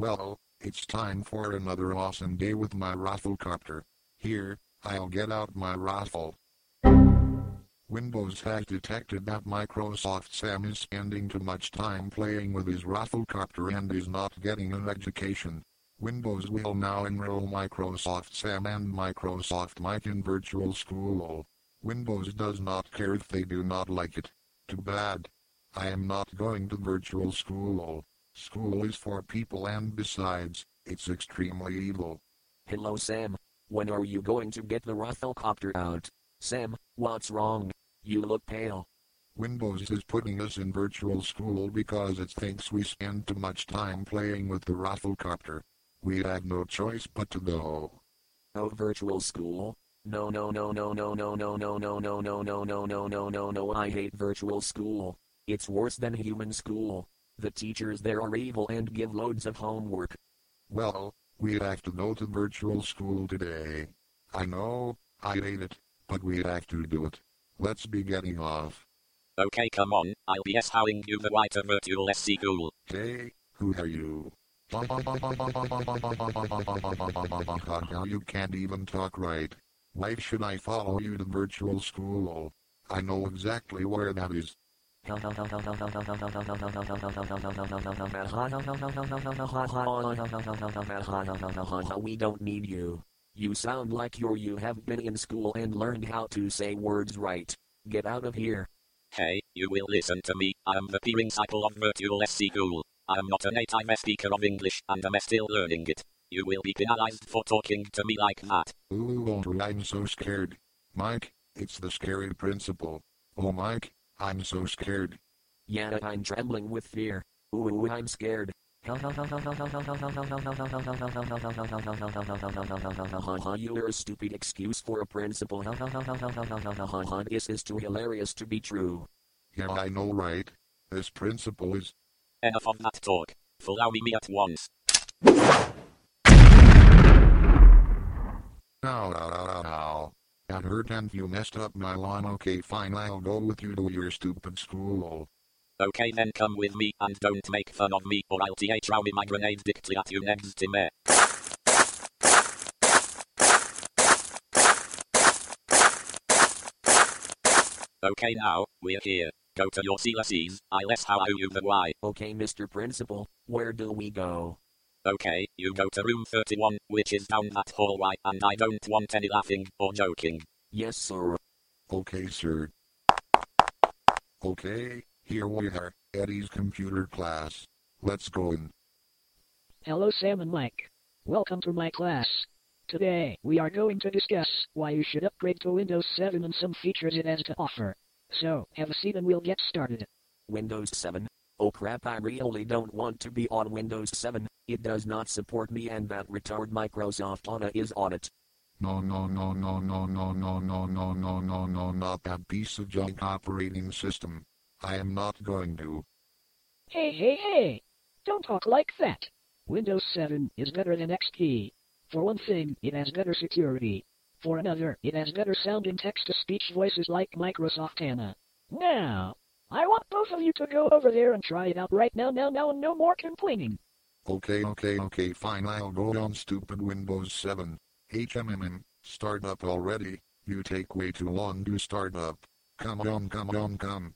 Well, it's time for another awesome day with my Rafflecopter. Here, I'll get out my raffle. Windows has detected that Microsoft Sam is spending too much time playing with his Rafflecopter and is not getting an education. Windows will now enroll Microsoft Sam and Microsoft Mike in virtual school. Windows does not care if they do not like it. Too bad. I am not going to virtual school. School is for people and besides, it's extremely evil. Hello Sam. When are you going to get the Rafflecopter out? Sam, what's wrong? You look pale. Windows is putting us in virtual school because it thinks we spend too much time playing with the Rafflecopter. We have no choice but to go. Oh, virtual school? No, no, no, no, no, no, no, no, no, no, no, no, no, no, no, no, no, I hate virtual school. It's worse than human school. The teachers there are evil and give loads of homework. Well, we have to go to virtual school today. I know, I hate it, but we have to do it. Let's be getting off. Okay, come on, I'll be showing you the way to virtual school. Hey, who are you? You can't even talk right. Why should I follow you to virtual school? I know exactly where that is. We don't need you. You sound like you have been in school and learned how to say words right. Get out of here. Hey, you will listen to me. I'm the principal of virtual school. I'm not a native speaker of English and I'm still learning it. You will be penalized for talking to me like that. Ooh, I'm so scared. Mike, it's the scary principal. Oh Mike, I'm so scared. Yeah, I'm trembling with fear. Ooh, I'm scared. You're a stupid excuse for a principal. This is too hilarious to be true. Yeah, I know, right? This principal is... Enough of that talk. Follow me at once. Ow. That hurt and you messed up my lawn. Okay, fine, I'll go with you to your stupid school. Okay, then come with me and don't make fun of me or I'll throw me my grenade directly at you next time. Okay, now, we're here. Go to your CLCs, I'll show you the way. Okay, Mr. Principal, where do we go? Okay, you go to room 31, which is down that hallway, and I don't want any laughing or joking. Yes, sir. Okay, sir. Okay, here we are, Eddie's computer class. Let's go in. Hello Sam and Mike. Welcome to my class. Today, we are going to discuss why you should upgrade to Windows 7 and some features it has to offer. So, have a seat and we'll get started. Windows 7? Oh crap, I really don't want to be on Windows 7. It does not support me and that retard Microsoft ONA is on it. No, not that piece of junk operating system. I am not going to. Hey! Don't talk like that. Windows 7 is better than XP. For one thing, it has better security. For another, it has better sounding text-to-speech voices like Microsoft ONA. Now, I want both of you to go over there and try it out right now, and no more complaining. Okay, fine, I'll go on stupid Windows 7. Start up already. You take way too long to start up. Come on.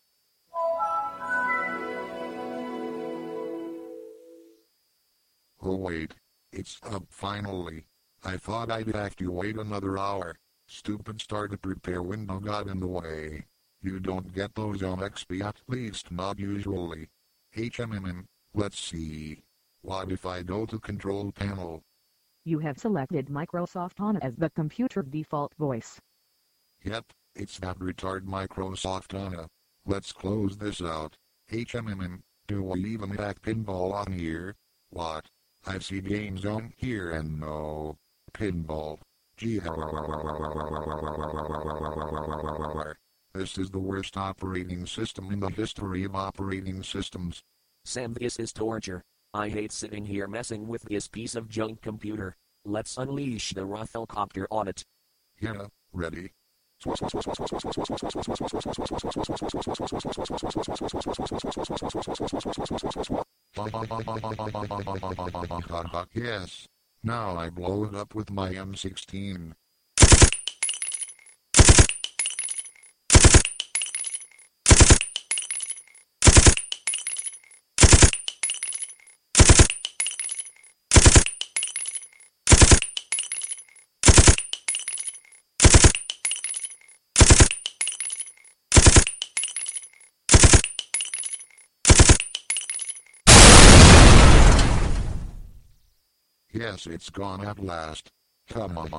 Oh wait, it's up finally. I thought I'd have to wait another hour. Stupid startup repair window got in the way. You don't get those on XP, at least not usually. Let's see. What if I go to control panel? You have selected Microsoft ONA as the computer default voice. Yep, it's that retard Microsoft ONA. Let's close this out. Do we even have pinball on here? What? I see games on here and no pinball. Gee. This is the worst operating system in the history of operating systems. Sam, this is torture. I hate sitting here messing with this piece of junk computer. Let's unleash the Rafflecopter on it. Yeah, ready. Yes. Now I blow it up with my M16. Yes, it's gone at last. Come on.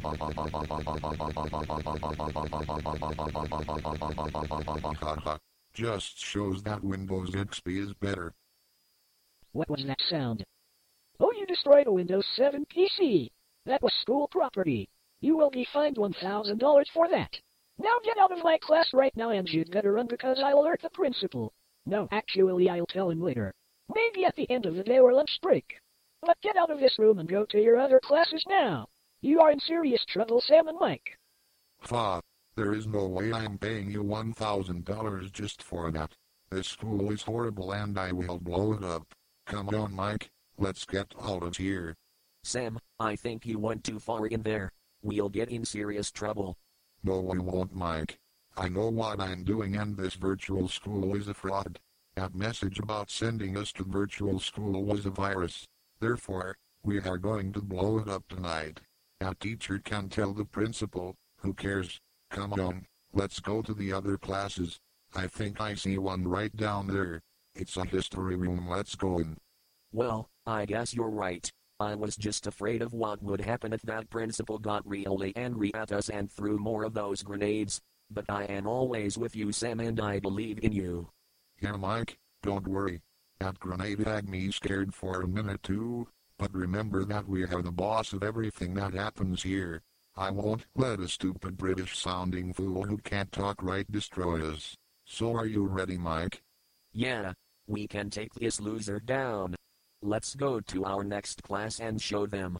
Just shows that Windows XP is better. What was that sound? Oh, you destroyed a Windows 7 PC. That was school property. You will be fined $1,000 for that. Now get out of my class right now and you'd better run because I'll alert the principal. No, actually I'll tell him later. Maybe at the end of the day or lunch break. But get out of this room and go to your other classes now. You are in serious trouble, Sam and Mike. Fa, there is no way I'm paying you $1,000 just for that. This school is horrible and I will blow it up. Come on, Mike, let's get out of here. Sam, I think you went too far in there. We'll get in serious trouble. No, we won't, Mike. I know what I'm doing and this virtual school is a fraud. That message about sending us to virtual school was a virus. Therefore, we are going to blow it up tonight. That teacher can tell the principal. Who cares? Come on, let's go to the other classes. I think I see one right down there. It's a history room, let's go in. Well, I guess you're right. I was just afraid of what would happen if that principal got really angry at us and threw more of those grenades. But I am always with you, Sam, and I believe in you. Yeah, Mike, don't worry. That grenade had me scared for a minute too, but remember that we are the boss of everything that happens here. I won't let a stupid British-sounding fool who can't talk right destroy us. So are you ready, Mike? Yeah, we can take this loser down. Let's go to our next class and show them.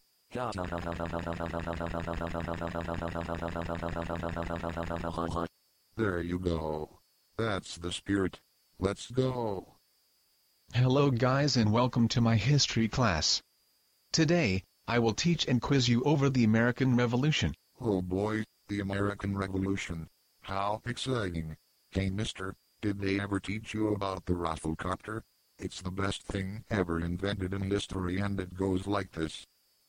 There you go. That's the spirit. Let's go. Hello guys and welcome to my history class. Today, I will teach and quiz you over the American Revolution. Oh boy, the American Revolution. How exciting. Hey mister, did they ever teach you about the Rafflecopter? It's the best thing ever invented in history and it goes like this.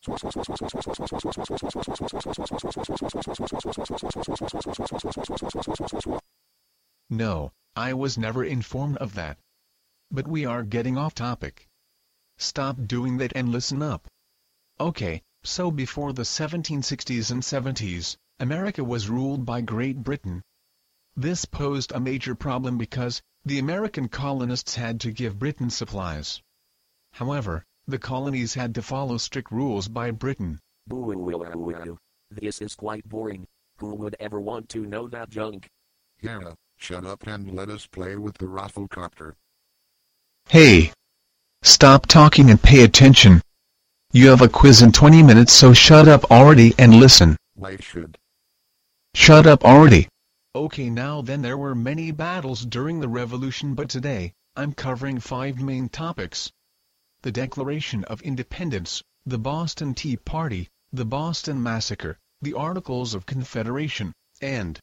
No, I was never informed of that. But we are getting off topic. Stop doing that and listen up. Okay, so before the 1760s and 70s, America was ruled by Great Britain. This posed a major problem because the American colonists had to give Britain supplies. However, the colonies had to follow strict rules by Britain. This is quite boring. Who would ever want to know that junk? Yeah, shut up and let us play with the Rafflecopter. Hey! Stop talking and pay attention. You have a quiz in 20 minutes, so shut up already and listen. I should. Shut up already. Okay, now then, there were many battles during the Revolution, but today, I'm covering 5 main topics. The Declaration of Independence, the Boston Tea Party, the Boston Massacre, the Articles of Confederation, and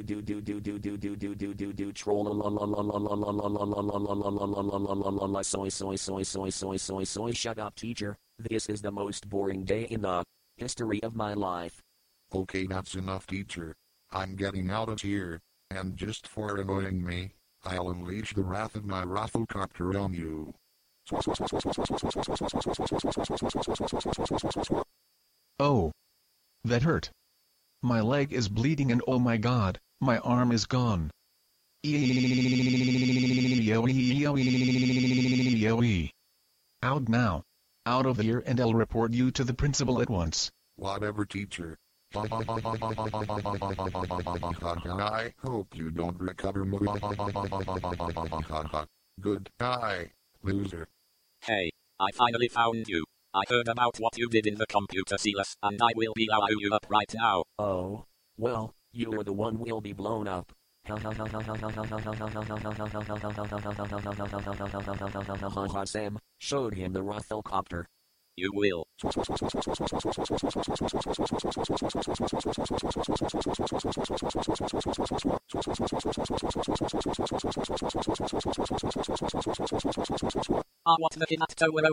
soy. Shut up, teacher. This is the most boring day in the history of my life. Okay, that's enough, teacher. I'm getting out of here, and just for annoying me, I'll unleash the wrath of my Rafflecopter on you. Oh, that hurt. My leg is bleeding and oh my god, my arm is gone. Out now. Out of here and I'll report you to the principal at once. Whatever, teacher. I hope you don't recover. Goodbye, loser. Hey, I finally found you. I heard about what you did in the computer, Silas, and I will be blowing you up right now. Oh, well, you're the one will be blown up. Sam showed him the Rafflecopter. You will. What the kid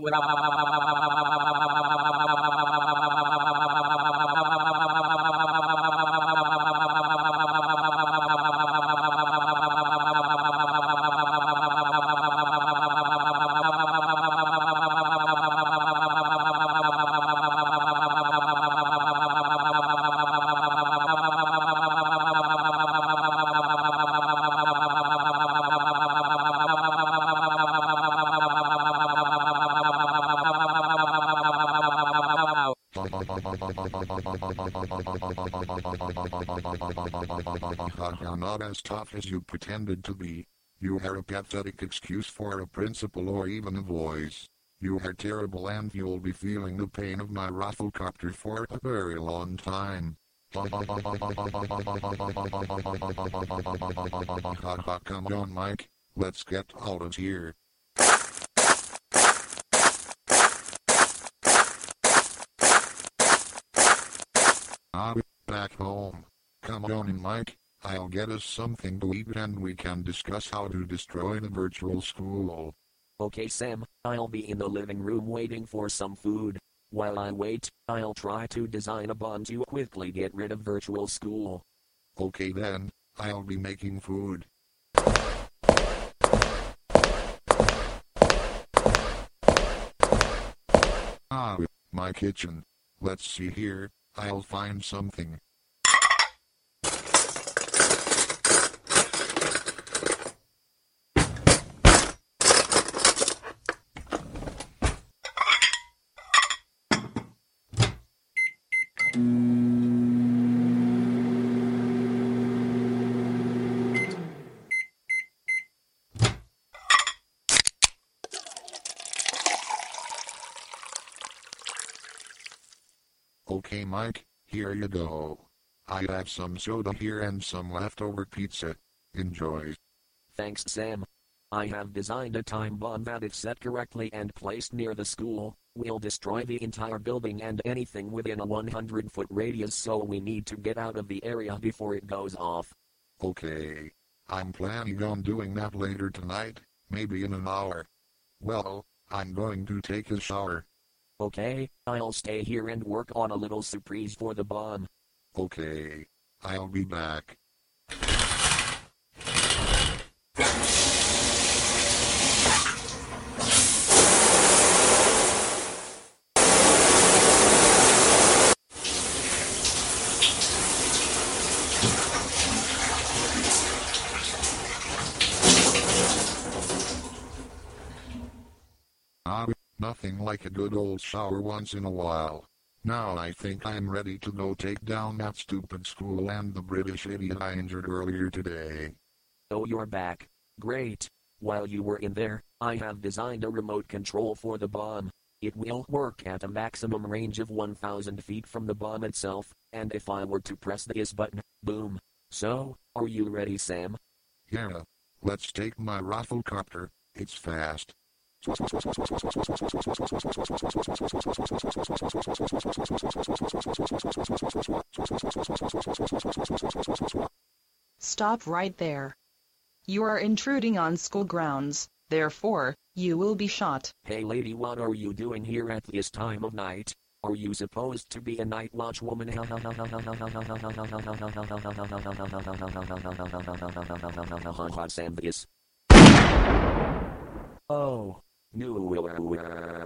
Not as tough as you pretended to be. You are a pathetic excuse for a principal or even a voice. You are terrible and you'll be feeling the pain of my Rafflecopter for a very long time. Come on, Mike. Let's get out of here. I'll be back home. Come on, Mike. I'll get us something to eat and we can discuss how to destroy the virtual school. Okay, Sam, I'll be in the living room waiting for some food. While I wait, I'll try to design a bomb to quickly get rid of virtual school. Okay then, I'll be making food. My kitchen. Let's see here, I'll find something. Okay, Mike, here you go. I have some soda here and some leftover pizza. Enjoy. Thanks, Sam. I have designed a time bomb that, if set correctly and placed near the school, will destroy the entire building and anything within a 100-foot radius, so we need to get out of the area before it goes off. Okay. I'm planning on doing that later tonight, maybe in an hour. Well, I'm going to take a shower. Okay, I'll stay here and work on a little surprise for the bomb. Okay. I'll be back. Nothing like a good old shower once in a while. Now I think I'm ready to go take down that stupid school and the British idiot I injured earlier today. Oh, you're back. Great. While you were in there, I have designed a remote control for the bomb. It will work at a maximum range of 1,000 feet from the bomb itself, and if I were to press this button, boom. So, are you ready, Sam? Yeah. Let's take my Rafflecopter. It's fast. Stop right there. You are intruding on school grounds, therefore, you will be shot. Hey lady, what are you doing here at this time of night? Are you supposed to be a night watch woman? Sam this. Oh. No.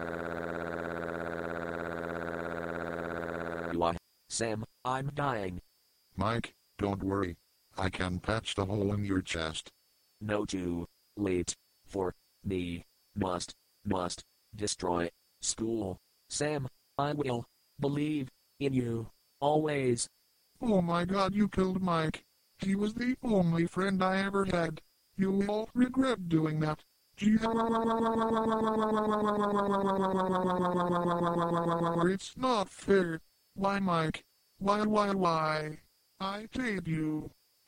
Sam, I'm dying. Mike, don't worry. I can patch the hole in your chest. No, too late for me. Must destroy school. Sam, I will believe in you always. Oh my God, you killed Mike. He was the only friend I ever had. You will regret doing that. It's not fair. Why, Mike? Why? I paid you.